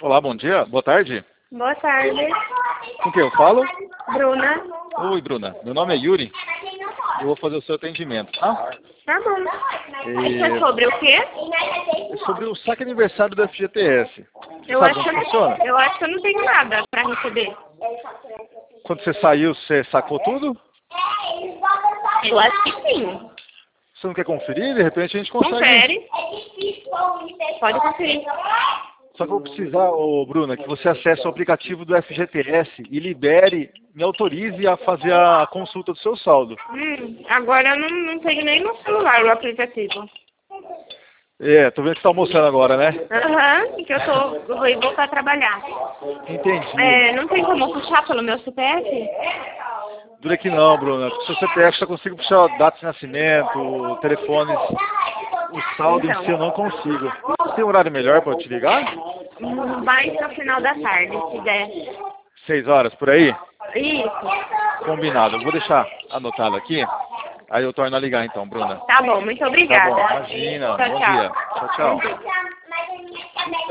Olá, bom dia, boa tarde. Boa tarde. Com quem eu falo? Bruna. Oi, Bruna. Meu nome é Yuri. Eu vou fazer o seu atendimento, tá? Tá bom. E... É sobre o quê? É sobre o saque aniversário do FGTS. Você Eu sabe acho, como funciona? eu acho que eu não tenho nada pra receber. Quando você saiu, você sacou tudo? Eu acho que sim. Você não quer conferir? De repente a gente consegue. Confere. Pode conferir. Só que eu vou precisar, ô, Bruna, que você acesse o aplicativo do FGTS e libere, me autorize a fazer a consulta do seu saldo. Agora eu não tenho nem no celular o aplicativo. É, tô vendo que você tá almoçando agora, né? Que eu vou voltar a trabalhar. Entendi. Não tem como puxar pelo meu CPF? Dura que não, Bruna. Com o seu CPF só consigo puxar data de nascimento, telefones. O saldo em si eu não consigo. Tem um horário melhor para eu te ligar? Mais no final da tarde, se der. 6 horas, por aí? Isso. Combinado. Eu vou deixar anotado aqui. Aí eu torno a ligar então, Bruna. Tá bom, muito obrigada. Tá bom, imagina. Tchau, Bom tchau. dia. Tchau, tchau.